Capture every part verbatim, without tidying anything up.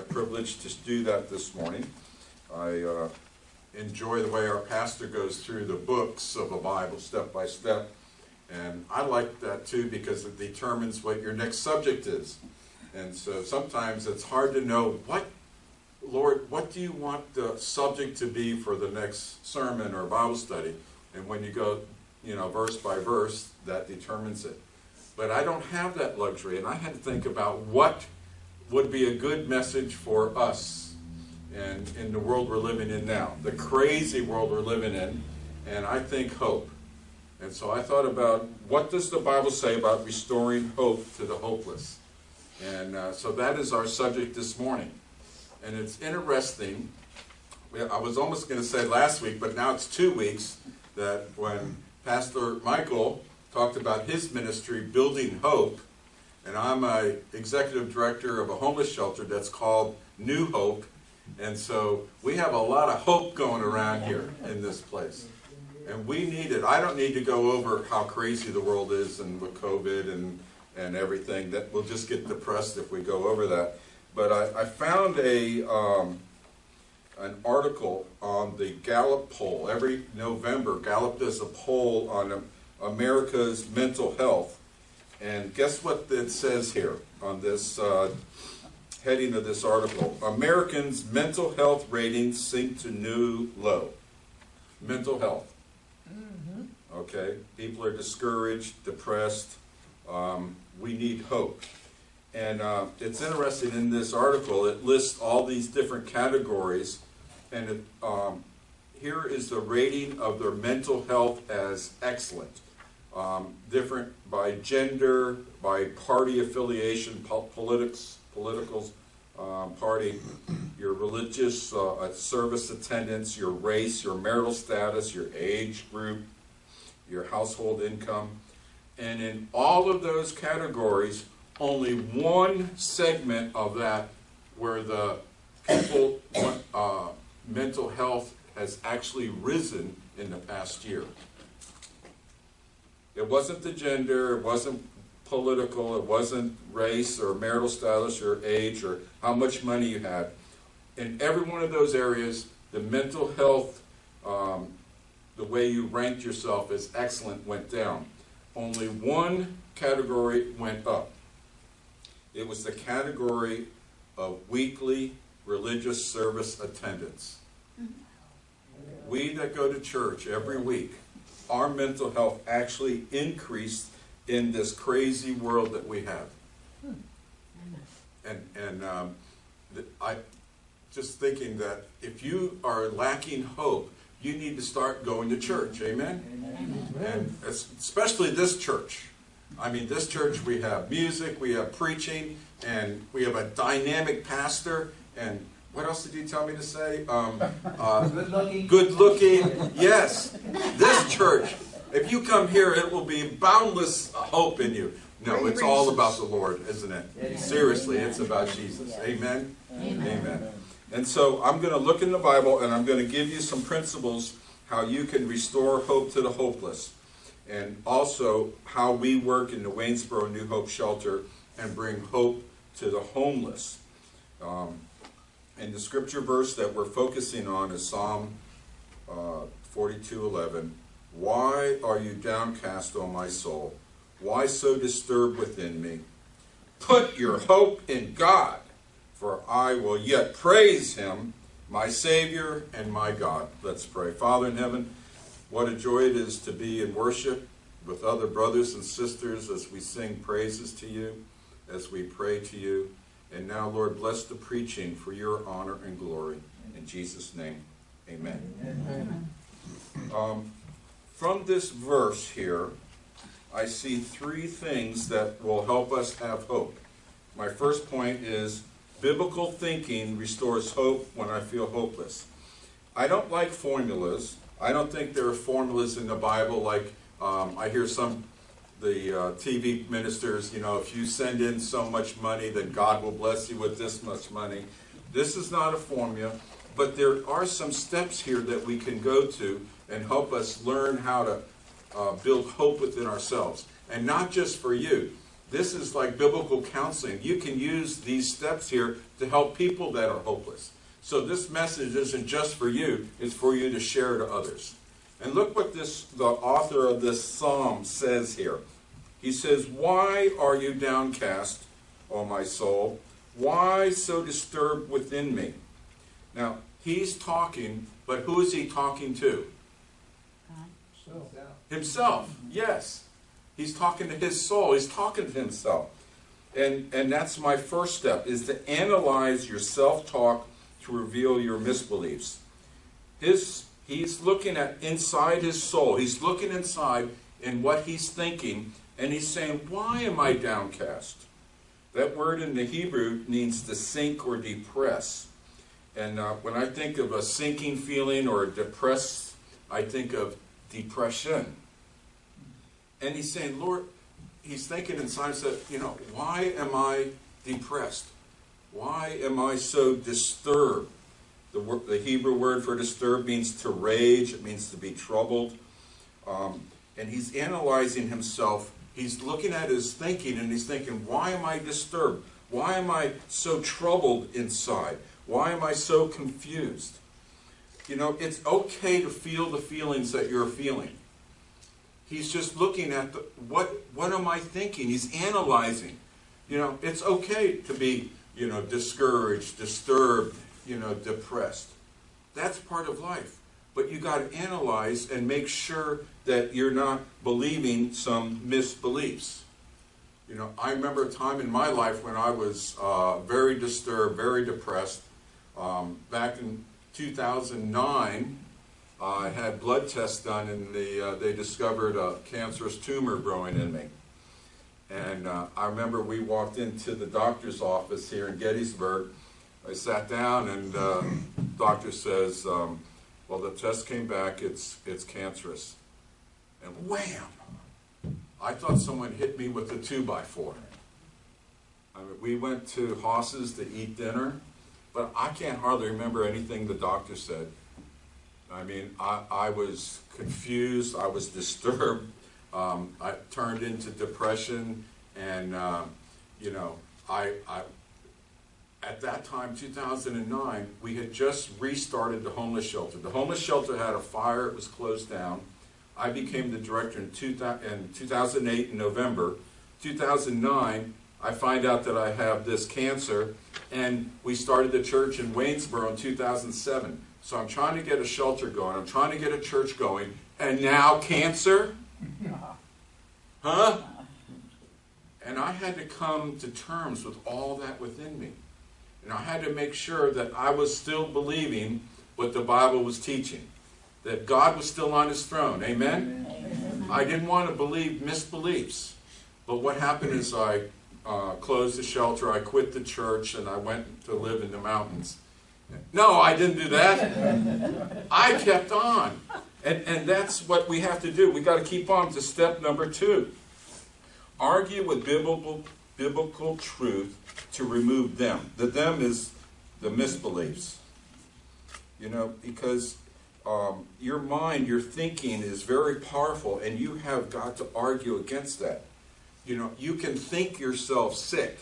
privilege to do that this morning. I uh, enjoy the way our pastor goes through the books of the Bible step by step. And I like that too because it determines what your next subject is. And so sometimes it's hard to know, what, Lord, what do you want the subject to be for the next sermon or Bible study? And when you go, you know, verse by verse, that determines it. But I don't have that luxury, and I had to think about what would be a good message for us and in the world we're living in now, the crazy world we're living in, and I think hope. And so I thought about, what does the Bible say about restoring hope to the hopeless? And uh, so that is our subject this morning. And it's interesting, I was almost going to say last week, but now it's two weeks, that when Pastor Michael talked about his ministry, Building Hope, and I'm a executive director of a homeless shelter that's called New Hope, and so we have a lot of hope going around here in this place. And we need it. I don't need to go over how crazy the world is and with COVID and, and everything. That we'll just get depressed if we go over that. But I, I found a um, an article on the Gallup poll. Every November, Gallup does a poll on um, America's mental health. And guess what it says here on this uh, heading of this article? Americans' mental health ratings sink to new low. Mental health. Mm-hmm. Okay? People are discouraged, depressed. Um, we need hope. And uh, it's interesting in this article, it lists all these different categories. And it, um, here is the rating of their mental health as excellent. Um, different by gender, by party affiliation, po politics, politicals, um, party, your religious uh, service attendance, your race, your marital status, your age group, your household income. And in all of those categories, only one segment of that where the people, uh, mental health has actually risen in the past year. It wasn't the gender, it wasn't political, it wasn't race or marital status or age or how much money you had. In every one of those areas, the mental health, um, the way you ranked yourself as excellent went down. Only one category went up. It was the category of weekly religious service attendance. We that go to church every week, our mental health actually increased in this crazy world that we have. And, and um, the, I just thinking that if you are lacking hope, you need to start going to church. Amen? Amen. And especially this church. I mean, this church, we have music, we have preaching, and we have a dynamic pastor. And what else did you tell me to say? Um, uh, good looking. Good looking. Yes. This church, if you come here, it will be boundless hope in you. No, it's all about the Lord, isn't it? Seriously, it's about Jesus. Amen? Amen. Amen. And so I'm going to look in the Bible, and I'm going to give you some principles how you can restore hope to the hopeless. And also how we work in the Waynesboro New Hope Shelter and bring hope to the homeless. Um, and the scripture verse that we're focusing on is Psalm uh, forty-two eleven. Why are you downcast, O my soul? Why so disturbed within me? Put your hope in God, for I will yet praise him, my Savior and my God. Let's pray. Father in heaven, what a joy it is to be in worship with other brothers and sisters as we sing praises to you, as we pray to you. And now, Lord, bless the preaching for your honor and glory. In Jesus' name, amen. Amen. Um, from this verse here, I see three things that will help us have hope. My first point is biblical thinking restores hope when I feel hopeless. I don't like formulas. I don't think there are formulas in the Bible like um, I hear some the uh, T V ministers, you know, if you send in so much money, then God will bless you with this much money. This is not a formula, but there are some steps here that we can go to and help us learn how to uh, build hope within ourselves. And not just for you. This is like biblical counseling. You can use these steps here to help people that are hopeless. So this message isn't just for you, it's for you to share to others. And look what this the author of this psalm says here. He says, "Why are you downcast, O my soul? Why so disturbed within me?" Now, he's talking, but who is he talking to? Himself. Himself, yes. He's talking to his soul. He's talking to himself. And, and that's my first step, is to analyze your self-talk to reveal your misbeliefs. His, he's looking at inside his soul. He's looking inside in what he's thinking, and he's saying, why am I downcast? That word in the Hebrew means to sink or depress. And uh, when I think of a sinking feeling or depressed, I think of depression. And he's saying, Lord, he's thinking inside, said, you know, why am I depressed? Why am I so disturbed? The, word, the Hebrew word for disturbed means to rage. It means to be troubled. Um, and he's analyzing himself. He's looking at his thinking, and he's thinking, why am I disturbed? Why am I so troubled inside? Why am I so confused? You know, it's okay to feel the feelings that you're feeling. He's just looking at the, what, what am I thinking? He's analyzing. You know, it's okay to be, you know, discouraged, disturbed, you know, depressed. That's part of life. But you got to analyze and make sure that you're not believing some misbeliefs. You know, I remember a time in my life when I was uh, very disturbed, very depressed. Um, back in two thousand nine, uh, I had blood tests done, and the, uh, they discovered a cancerous tumor growing in me. And uh, I remember we walked into the doctor's office here in Gettysburg. I sat down, and uh, the doctor says, um, well, the test came back, it's, it's cancerous. And wham! I thought someone hit me with a two by four. I mean, we went to Haas's to eat dinner, but I can't hardly remember anything the doctor said. I mean, I, I was confused, I was disturbed, um, I turned into depression, and, uh, you know, I, I, at that time, two thousand nine, we had just restarted the homeless shelter. The homeless shelter had a fire, it was closed down. I became the director in two thousand eight in November. two thousand nine, I find out that I have this cancer, and we started the church in Waynesboro in two thousand seven. So I'm trying to get a shelter going, I'm trying to get a church going, and now cancer? Huh? And I had to come to terms with all that within me. And I had to make sure that I was still believing what the Bible was teaching. That God was still on his throne. Amen? Amen. I didn't want to believe misbeliefs. But what happened is I uh, closed the shelter, I quit the church, and I went to live in the mountains. No, I didn't do that. I kept on. And, and that's what we have to do. We've got to keep on to step number two. Argue with biblical, biblical truth to remove them. The them is the misbeliefs. You know, because um, your mind, your thinking is very powerful, and you have got to argue against that. You know, you can think yourself sick.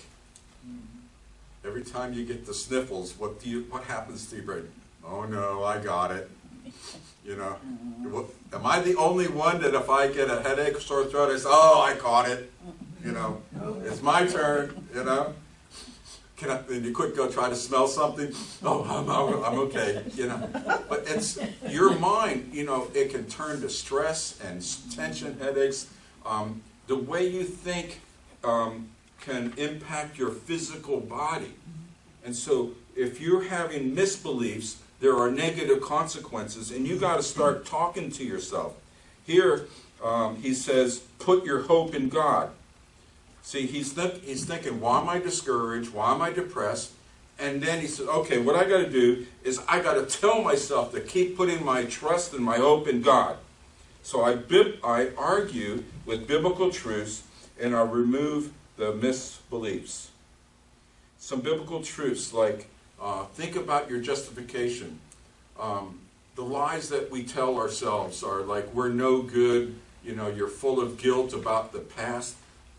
Every time you get the sniffles, what do you? What happens to your brain? Oh no, I got it. You know, am I the only one that if I get a headache or sore throat, I say, oh, I caught it. You know, it's my turn. You know, can I? And you quick go try to smell something. Oh, I'm, I'm okay. You know, but it's your mind. You know, it can turn to stress and tension, headaches. Um, the way you think um, can impact your physical body, and so if you're having misbeliefs, there are negative consequences, and you got to start talking to yourself. Here, um, he says, put your hope in God. See, he's, th- he's thinking, why am I discouraged? Why am I depressed? And then he says, okay, what I got to do is I got to tell myself to keep putting my trust and my hope in God. So I, bib- I argue with biblical truths, and I remove the misbeliefs. Some biblical truths like, Uh, think about your justification. Um, the lies that we tell ourselves are like, we're no good, you know, you're full of guilt about the past. But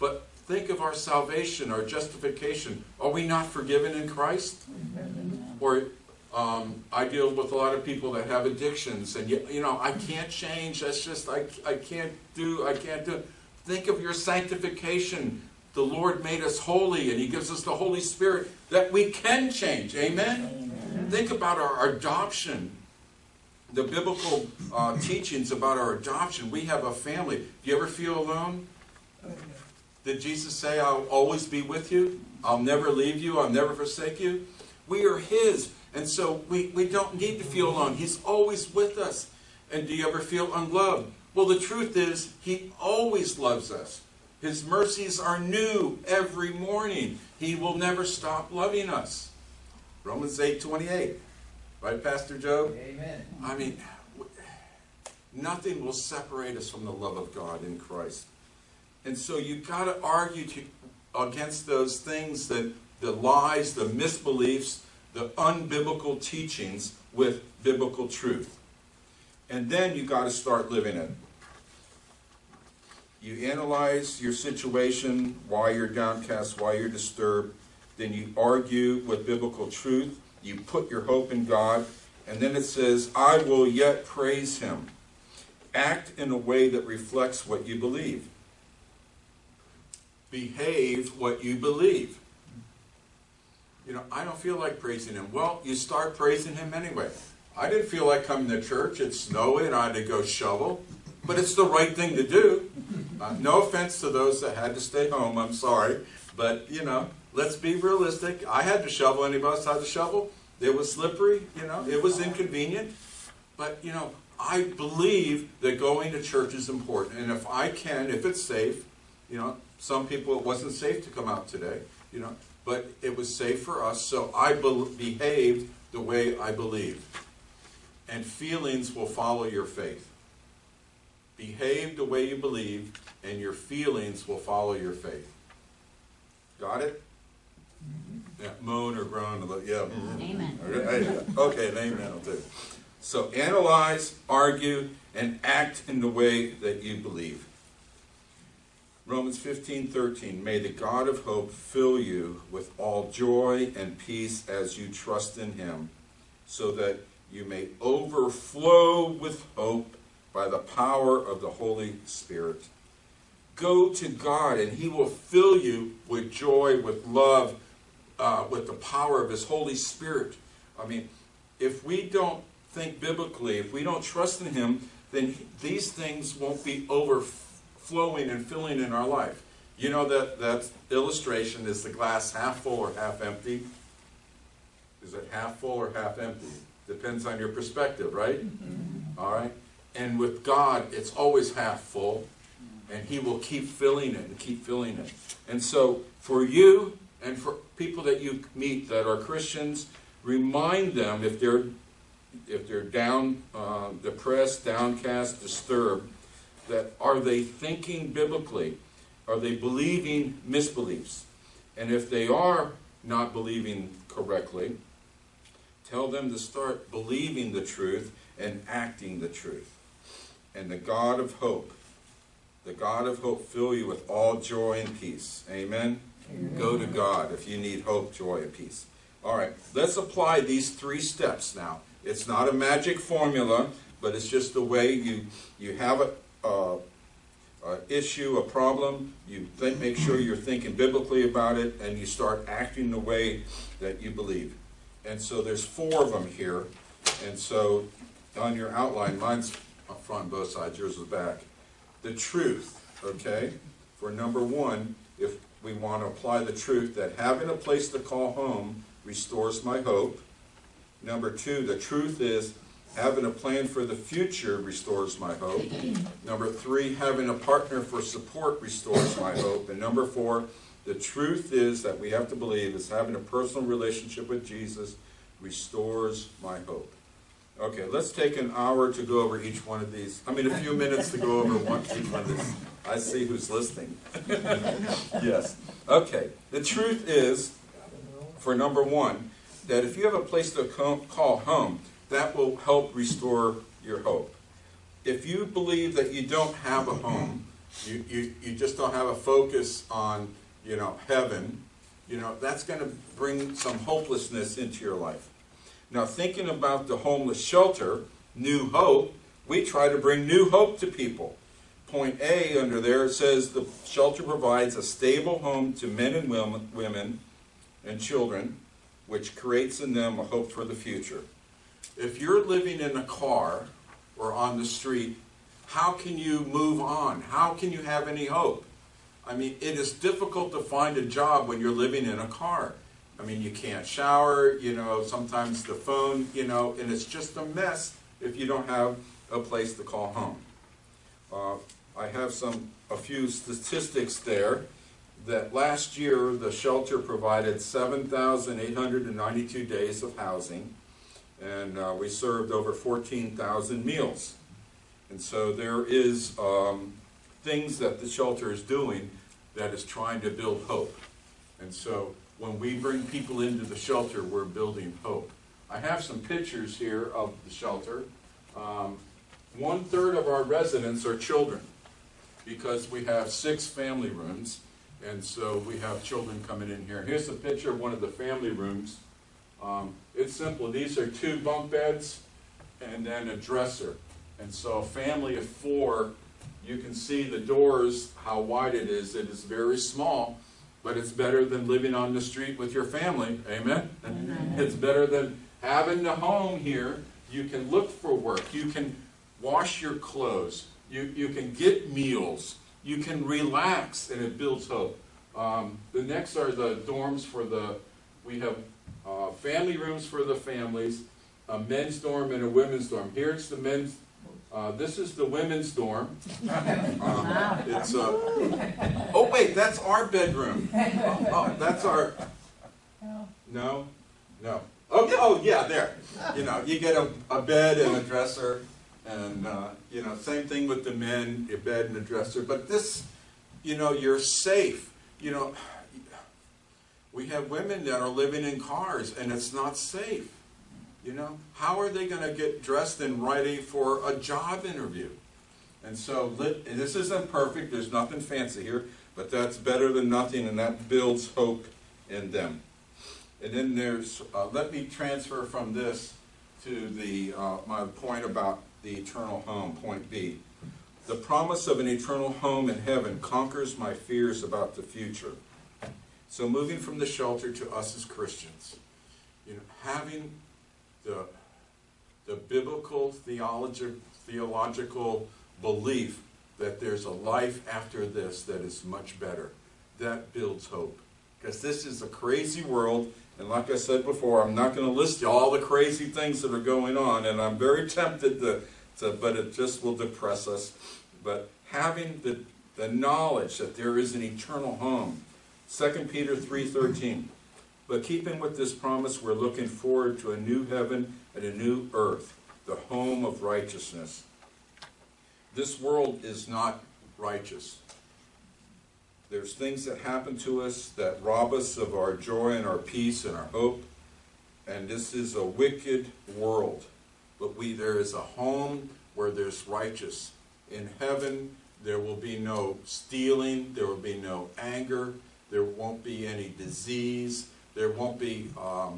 Think of our salvation, our justification. Are we not forgiven in Christ? Or um, I deal with a lot of people that have addictions, and you, you know, I can't change. That's just I I can't do. I can't do. Think of your sanctification. The Lord made us holy, and He gives us the Holy Spirit that we can change. Amen? Amen. Think about our adoption. The biblical uh, teachings about our adoption. We have a family. Do you ever feel alone? Did Jesus say, I'll always be with you? I'll never leave you. I'll never forsake you? We are His. And so we, we don't need to feel alone. He's always with us. And do you ever feel unloved? Well, the truth is, He always loves us. His mercies are new every morning. He will never stop loving us. Romans eight twenty-eight. Right, Pastor Joe? Amen. I mean, nothing will separate us from the love of God in Christ. And so you've got to argue to, against those things, that the lies, the misbeliefs, the unbiblical teachings with biblical truth. And then you've got to start living it. You analyze your situation, why you're downcast, why you're disturbed. Then you argue with biblical truth. You put your hope in God. And then it says, I will yet praise Him. Act in a way that reflects what you believe. Behave what you believe. You know, I don't feel like praising Him. Well, you start praising Him anyway. I didn't feel like coming to church. It's snowy and I had to go shovel. But it's the right thing to do. Uh, no offense to those that had to stay home. I'm sorry. But, you know, let's be realistic. I had to shovel. Anybody else had to shovel? It was slippery. You know, it was inconvenient. But, you know, I believe that going to church is important. And if I can, if it's safe, you know, some people it wasn't safe to come out today, you know, but it was safe for us. So I be- behaved the way I believe. And feelings will follow your faith. Behave the way you believe, and your feelings will follow your faith. Got it? Yeah, moan or groan. Yeah. Amen. Okay, and amen will do. So analyze, argue, and act in the way that you believe. Romans fifteen thirteen. May the God of hope fill you with all joy and peace as you trust in Him, so that you may overflow with hope by the power of the Holy Spirit. Go to God and He will fill you with joy, with love, uh, with the power of His Holy Spirit. I mean, if we don't think biblically, if we don't trust in Him, then these things won't be overflowing and filling in our life. You know that that illustration, is the glass half full or half empty? Is it half full or half empty? Depends on your perspective, right? Mm-hmm. All right. And with God, it's always half full, and He will keep filling it and keep filling it. And so for you and for people that you meet that are Christians, remind them if they're if they're down, uh, depressed, downcast, disturbed, that are they thinking biblically? Are they believing misbeliefs? And if they are not believing correctly, tell them to start believing the truth and acting the truth. And the God of hope, the God of hope fill you with all joy and peace. Amen? Amen. Go to God if you need hope, joy, and peace. All right, let's apply these three steps now. It's not a magic formula, but it's just the way you, you have a, a, a issue, a problem. You think, make sure you're thinking biblically about it, and you start acting the way that you believe. And so there's four of them here. And so on your outline, mine's up front, both sides, yours is back. The truth, okay? For number one, if we want to apply the truth, that having a place to call home restores my hope. Number two, the truth is having a plan for the future restores my hope. Number three, having a partner for support restores my hope. And number four, the truth is that we have to believe is having a personal relationship with Jesus restores my hope. Okay, let's take an hour to go over each one of these. I mean, a few minutes to go over one, each one of these. I see who's listening. Yes. Okay, the truth is, for number one, that if you have a place to call home, that will help restore your hope. If you believe that you don't have a home, you, you, you just don't have a focus on, you know, heaven, you know, that's going to bring some hopelessness into your life. Now, thinking about the homeless shelter, New Hope, we try to bring new hope to people. Point A under there, it says the shelter provides a stable home to men and women and children, which creates in them a hope for the future. If you're living in a car or on the street, how can you move on? How can you have any hope? I mean, it is difficult to find a job when you're living in a car. I mean, you can't shower, you know, sometimes the phone, you know, and it's just a mess if you don't have a place to call home. Uh, I have some, a few statistics there that last year the shelter provided seven thousand eight hundred ninety-two days of housing, and uh, we served over fourteen thousand meals. And so there is um, things that the shelter is doing that is trying to build hope. And so when we bring people into the shelter, we're building hope. I have some pictures here of the shelter. Um, one third of our residents are children because we have six family rooms, and so we have children coming in here. Here's a picture of one of the family rooms. Um, it's simple. These are two bunk beds and then a dresser. And so a family of four, you can see the doors, how wide it is. It is very small, but it's better than living on the street with your family. Amen? Amen. It's better than having the home here. You can look for work. You can wash your clothes. You, you can get meals. You can relax, and it builds hope. Um, the next are the dorms for the, we have uh, family rooms for the families, a men's dorm and a women's dorm. Here's the men's. Uh, this is the women's dorm. Um, it's uh, oh wait, that's our bedroom. Oh, oh, that's our. No, no. Oh, oh yeah, there. You know, you get a, a bed and a dresser, and uh, you know, same thing with the men, a bed and a dresser. But this, you know, you're safe. You know, we have women that are living in cars, and it's not safe. You know, how are they going to get dressed and ready for a job interview? And so, and this isn't perfect, there's nothing fancy here, but that's better than nothing, and that builds hope in them. And then there's, uh, let me transfer from this to the uh, my point about the eternal home, point B. The promise of an eternal home in heaven conquers my fears about the future. So moving from the shelter to us as Christians, you know, having the, the biblical theology, theological belief that there's a life after this that is much better. That builds hope. Because this is a crazy world, and like I said before, I'm not going to list all the crazy things that are going on, and I'm very tempted to, to but it just will depress us. But having the, the knowledge that there is an eternal home, Second Peter three thirteen. But keeping with this promise, we're looking forward to a new heaven and a new earth, the home of righteousness. This world is not righteous. There's things that happen to us that rob us of our joy and our peace and our hope. And this is a wicked world. But we there is a home where there's righteous. In heaven, there will be no stealing. There will be no anger. There won't be any disease. There won't be um,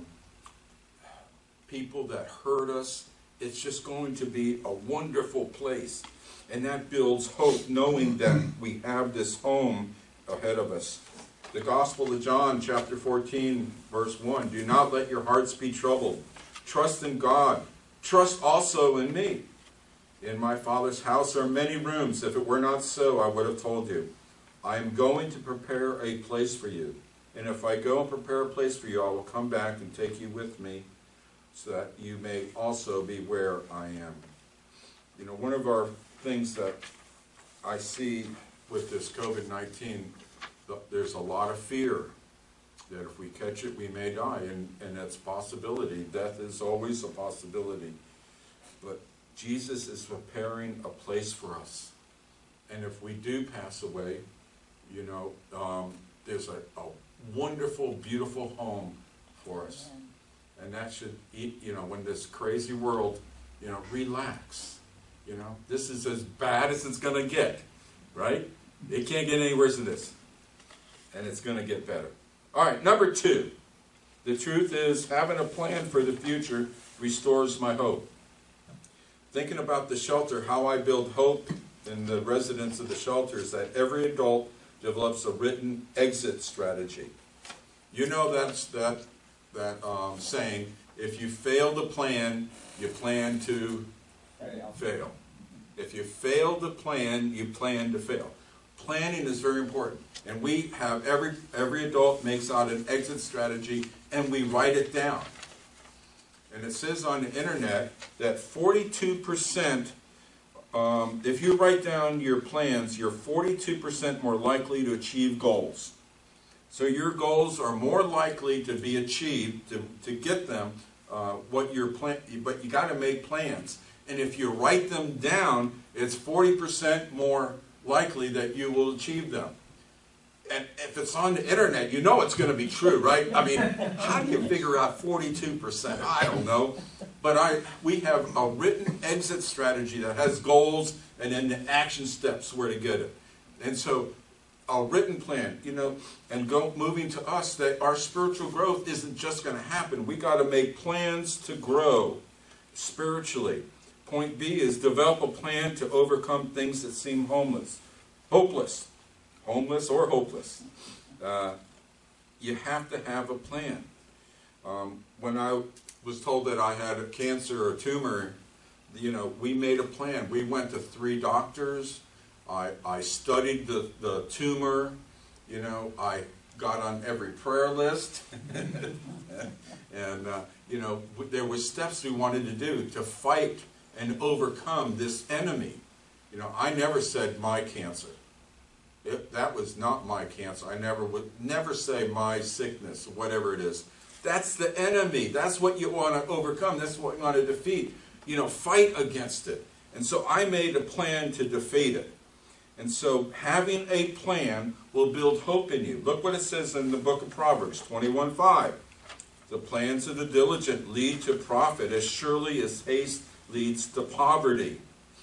people that hurt us. It's just going to be a wonderful place. And that builds hope, knowing that we have this home ahead of us. The Gospel of John, chapter fourteen, verse one. Do not let your hearts be troubled. Trust in God. Trust also in me. In my Father's house are many rooms. If it were not so, I would have told you. I am going to prepare a place for you. And if I go and prepare a place for you, I will come back and take you with me, so that you may also be where I am. You know, one of our things that I see with this COVID nineteen, there's a lot of fear that if we catch it, we may die, and, and that's a possibility. Death is always a possibility. But Jesus is preparing a place for us. And if we do pass away, you know, um, there's a, a wonderful, beautiful home for us. And that should, you know, when this crazy world, you know, relax. You know, this is as bad as it's going to get, right? It can't get any worse than this. And it's going to get better. All right, number two. The truth is, having a plan for the future restores my hope. Thinking about the shelter, how I build hope in the residents of the shelter is that every adult develops a written exit strategy. You know that's that that um, saying, if you fail to plan, you plan to fail. fail. If you fail to plan, you plan to fail. Planning is very important. And we have, every every adult makes out an exit strategy, and we write it down. And it says on the internet that forty-two percent, um, if you write down your plans, you're forty-two percent more likely to achieve goals. So your goals are more likely to be achieved, to, to get them, uh, what you're plan, but you got to make plans. And if you write them down, it's forty percent more likely that you will achieve them. And if it's on the internet, you know it's going to be true, right? I mean, how do you figure out forty-two percent? I don't know. But I, we have a written exit strategy that has goals and then the action steps where to get it. And so a written plan, you know, and go moving to us, that our spiritual growth isn't just going to happen. We got to make plans to grow spiritually. Point B is develop a plan to overcome things that seem homeless, hopeless. Homeless or hopeless. Uh, you have to have a plan. Um, when I was told that I had a cancer or a tumor, you know, we made a plan. We went to three doctors. I, I studied the, the tumor. You know, I got on every prayer list. and, uh, you know, there were steps we wanted to do to fight and overcome this enemy. You know, I never said my cancer. It, that was not my cancer. I never would never say my sickness, whatever it is. That's the enemy. That's what you want to overcome. That's what you want to defeat. You know, fight against it. And so I made a plan to defeat it. And so having a plan will build hope in you. Look what it says in the book of Proverbs, twenty-one five. The plans of the diligent lead to profit as surely as haste leads to poverty.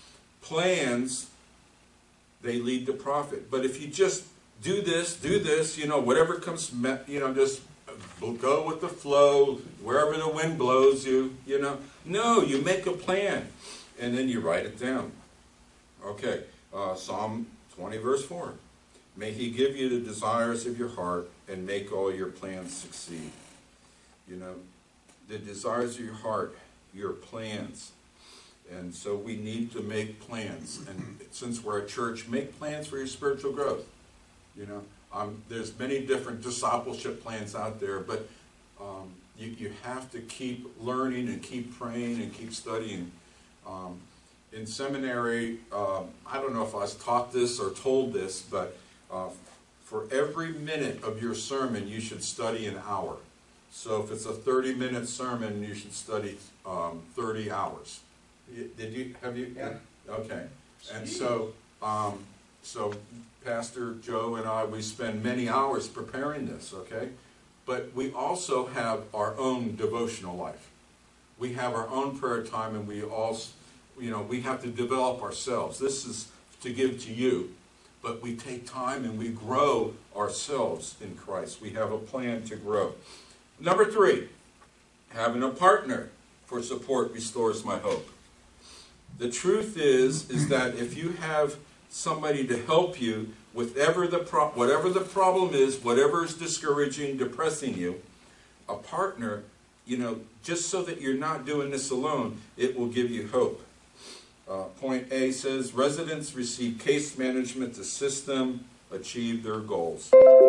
Plans, they lead to profit. But if you just do this, do this, you know, whatever comes, you know, just go with the flow, wherever the wind blows you, you know. No, you make a plan, and then you write it down. Okay, uh, Psalm twenty, verse four. May he give you the desires of your heart and make all your plans succeed. You know, the desires of your heart, your plans. And so we need to make plans. And since we're a church, make plans for your spiritual growth. You know, um, there's many different discipleship plans out there, but um, you, you have to keep learning and keep praying and keep studying. Um, in seminary, uh, I don't know if I was taught this or told this, but uh, for every minute of your sermon, you should study an hour. So if it's a thirty-minute sermon, you should study um, thirty hours. Did you, have you? Yeah. Okay. And so, um, so Pastor Joe and I, we spend many hours preparing this, okay? But we also have our own devotional life. We have our own prayer time, and we also, you know, we have to develop ourselves. This is to give to you, but we take time and we grow ourselves in Christ. We have a plan to grow. Number three, having a partner for support restores my hope. The truth is, is that if you have somebody to help you with whatever the, pro whatever the problem is, whatever is discouraging, depressing you, a partner, you know, just so that you're not doing this alone, it will give you hope. Uh, point A says, residents receive case management to assist them achieve their goals.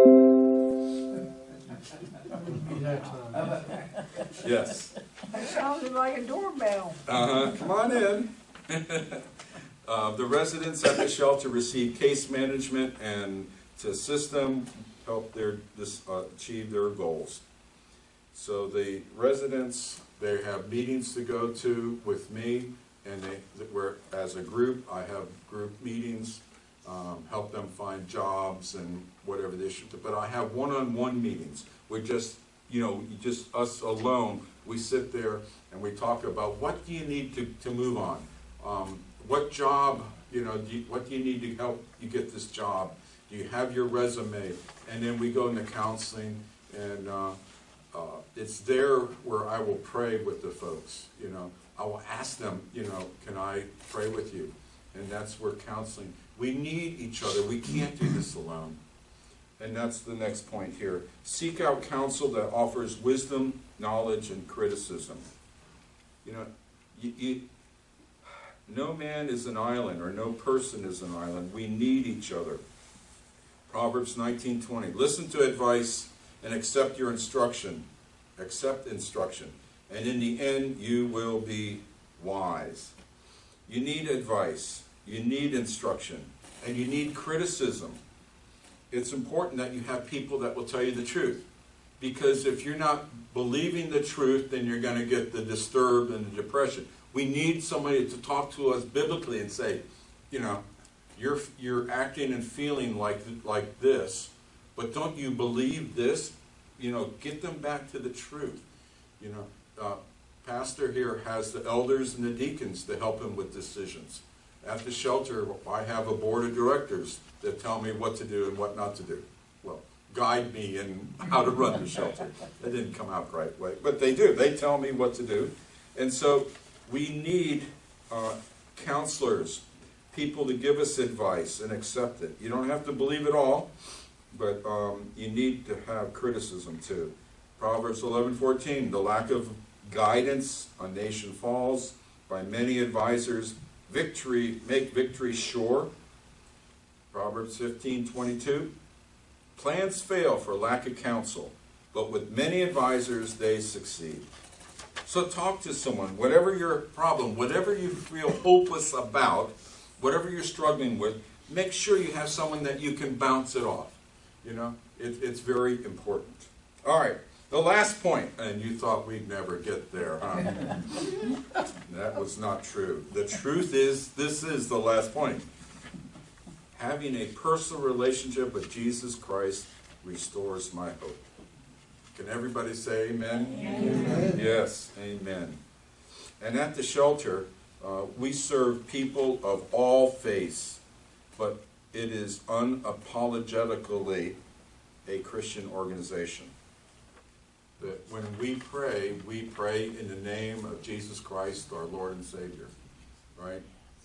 Yes. That sounded like a doorbell. Uh-huh. Come on in. uh, the residents at the shelter receive case management and to assist them help their this, uh, achieve their goals. So the residents, they have meetings to go to with me, and they we're as a group. I have group meetings, um, help them find jobs and whatever they should do. But I have one-on-one meetings. We're just, you know, just us alone. We sit there and we talk about what do you need to, to move on. Um, what job, You know, do you, what do you need to help you get this job? Do you have your resume? And then we go into counseling, and uh, uh, it's there where I will pray with the folks. You know, I will ask them, you know, can I pray with you? And that's where counseling. We need each other. We can't do this alone. And that's the next point here. Seek out counsel that offers wisdom, knowledge, and criticism. You know, you, you, no man is an island, or no person is an island. We need each other. Proverbs nineteen twenty. Listen to advice and accept your instruction. Accept instruction. And in the end, you will be wise. You need advice. You need instruction. And you need criticism. It's important that you have people that will tell you the truth. Because if you're not believing the truth, then you're going to get the disturbed and the depression. We need somebody to talk to us biblically and say, you know, you're you're acting and feeling like like this, but don't you believe this? You know, get them back to the truth. You know, uh, pastor here has the elders and the deacons to help him with decisions. At the shelter, I have a board of directors that tell me what to do and what not to do. Well, guide me in how to run the shelter. That didn't come out the right way, but they do. They tell me what to do. And so we need uh, counselors, people to give us advice and accept it. You don't have to believe it all, but um, you need to have criticism too. Proverbs eleven fourteen, the lack of guidance, a nation falls. By many advisors, victory, make victory sure. Proverbs fifteen twenty-two, plans fail for lack of counsel, but with many advisors they succeed. So talk to someone, whatever your problem, whatever you feel hopeless about, whatever you're struggling with, make sure you have someone that you can bounce it off. You know, it, it's very important. All right, the last point, and you thought we'd never get there, huh? That was not true. The truth is, this is the last point. Having a personal relationship with Jesus Christ restores my hope. Can everybody say amen? Amen. Yes, amen. And at the shelter, uh, we serve people of all faiths, but it is unapologetically a Christian organization. That when we pray, we pray in the name of Jesus Christ, our Lord and Savior, right?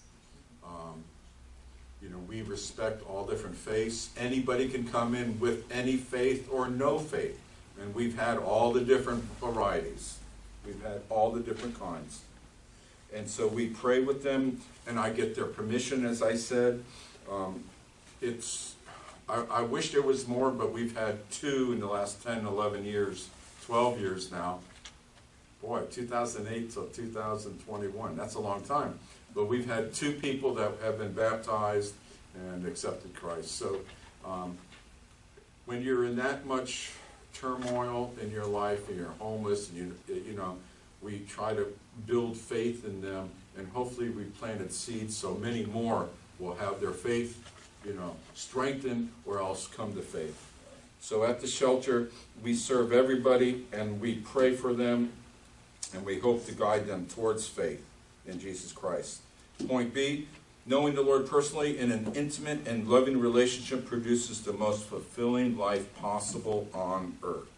Um, you know, we respect all different faiths. Anybody can come in with any faith or no faith. And we've had all the different varieties. We've had all the different kinds. And so we pray with them, and I get their permission, as I said. Um, it's, I, I wish there was more, but we've had two in the last ten, eleven years, twelve years now. Boy, two thousand eight till two thousand twenty-one, that's a long time. But we've had two people that have been baptized and accepted Christ. So um, when you're in that much turmoil in your life and you're homeless, and you you know, we try to build faith in them, and hopefully we planted seeds so many more will have their faith, you know, strengthened or else come to faith. So at the shelter, we serve everybody and we pray for them, and we hope to guide them towards faith in Jesus Christ. Point B, knowing the Lord personally in an intimate and loving relationship produces the most fulfilling life possible on earth.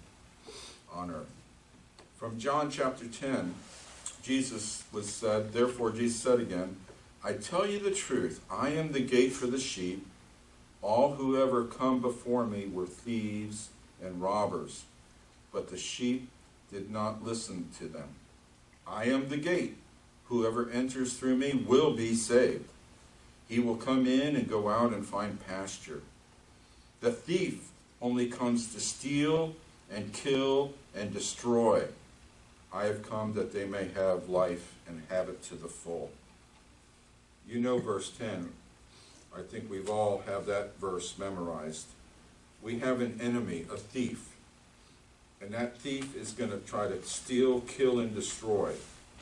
On earth. From John chapter ten, Jesus was said, therefore Jesus said again, I tell you the truth, I am the gate for the sheep. All who ever come before me were thieves and robbers, but the sheep did not listen to them. I am the gate. Whoever enters through me will be saved. He will come in and go out and find pasture. The thief only comes to steal and kill and destroy. I have come that they may have life and have it to the full. You know verse ten. I think we've all have that verse memorized. We have an enemy, a thief. And that thief is going to try to steal, kill, and destroy.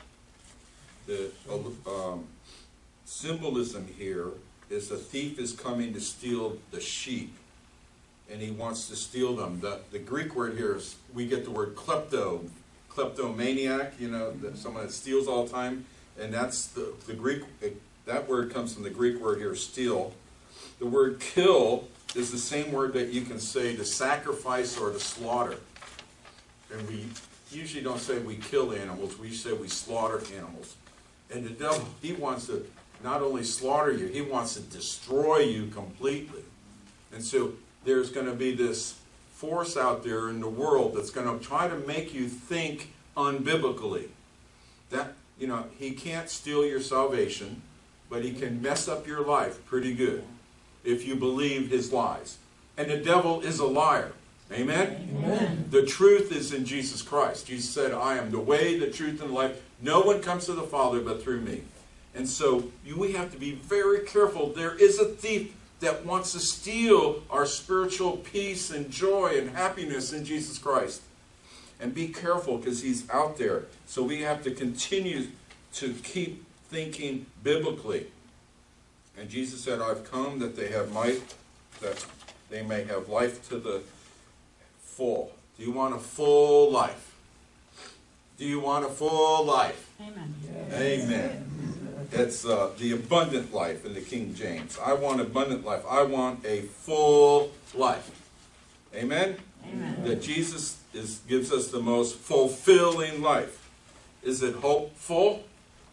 The um, symbolism here is the thief is coming to steal the sheep, and he wants to steal them. The, the Greek word here is, we get the word klepto, kleptomaniac, you know, that someone that steals all the time, and that's the, the Greek, That word comes from the Greek word here, steal. The word kill is the same word that you can say to sacrifice or to slaughter. And we usually don't say we kill animals, we say we slaughter animals. And the devil, he wants to not only slaughter you, he wants to destroy you completely. And so there's going to be this force out there in the world that's going to try to make you think unbiblically. That, you know, he can't steal your salvation, but he can mess up your life pretty good if you believe his lies. And the devil is a liar. Amen? Amen. The truth is in Jesus Christ. Jesus said, I am the way, the truth, and the life. No one comes to the Father but through me. And so you, we have to be very careful. There is a thief that wants to steal our spiritual peace and joy and happiness in Jesus Christ. And be careful because he's out there. So we have to continue to keep thinking biblically. And Jesus said, I've come that they have might, that they may have life to the full. Do you want a full life? Do you want a full life? Amen. Yes. Amen. It's uh, the abundant life in the King James. I want abundant life. I want a full life. Amen? Amen. That Jesus is, gives us the most fulfilling life. Is it hopeful?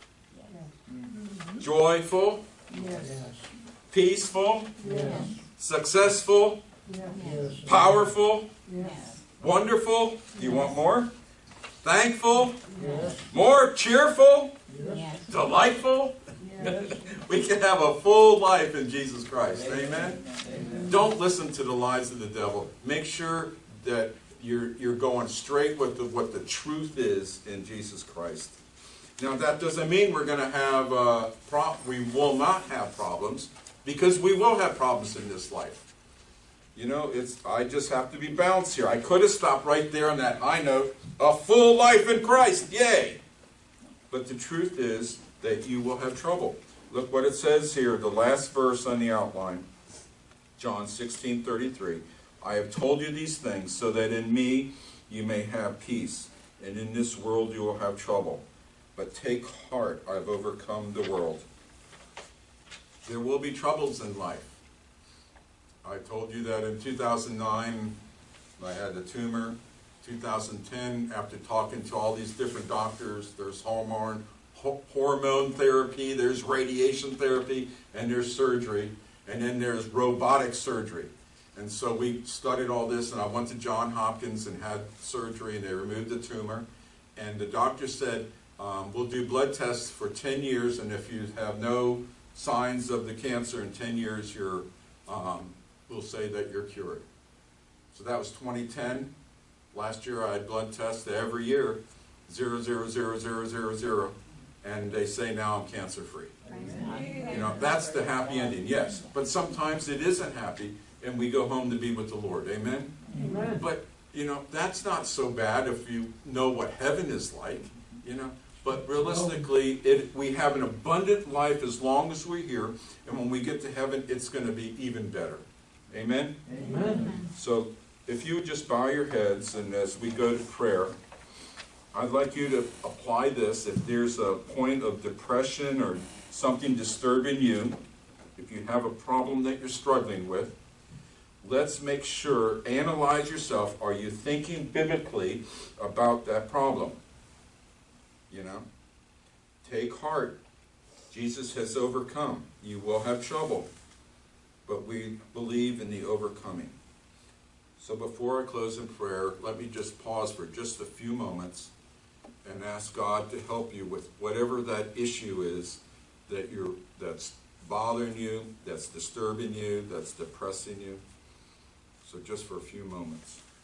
Yes. Joyful? Yes. Peaceful? Yes. Successful? Yes. Powerful? Yes. Wonderful? Do you want more? Thankful? Yes. More cheerful? Yes. Delightful? Yes. We can have a full life in Jesus Christ. Amen? Amen? Don't listen to the lies of the devil. Make sure that you're, you're going straight with the, what the truth is in Jesus Christ. Now that doesn't mean we're going to have, uh, pro we will not have problems, because we will have problems in this life. You know, it's, I just have to be balanced here. I could have stopped right there on that high note. A full life in Christ, yay! But the truth is that you will have trouble. Look what it says here, the last verse on the outline. John sixteen thirty-three. I have told you these things so that in me you may have peace. And in this world you will have trouble. But take heart, I have overcome the world. There will be troubles in life. I told you that in two thousand nine, I had a tumor. two thousand ten, after talking to all these different doctors, there's hormone, ho hormone therapy, there's radiation therapy, and there's surgery, and then there's robotic surgery. And so we studied all this, and I went to Johns Hopkins and had surgery, and they removed the tumor. And the doctor said, um, we'll do blood tests for ten years, and if you have no signs of the cancer in ten years, you're, um, we'll say that you're cured. So that was twenty ten. Last year I had blood tests every year, zero, zero, zero, zero, zero, zero, and they say now I'm cancer free. You know, that's the happy ending, yes. But sometimes it isn't happy, and we go home to be with the Lord. Amen? Amen. But, you know, that's not so bad if you know what heaven is like, you know. But realistically, it, we have an abundant life as long as we're here, and when we get to heaven, it's going to be even better. Amen? Amen. So, if you would just bow your heads, and as we go to prayer, I'd like you to apply this. If there's a point of depression or something disturbing you, if you have a problem that you're struggling with, let's make sure, analyze yourself. Are you thinking biblically about that problem? You know? Take heart. Jesus has overcome. You will have trouble, but we believe in the overcoming. So before I close in prayer, let me just pause for just a few moments and ask God to help you with whatever that issue is that you're, that's bothering you, that's disturbing you, that's depressing you. So just for a few moments.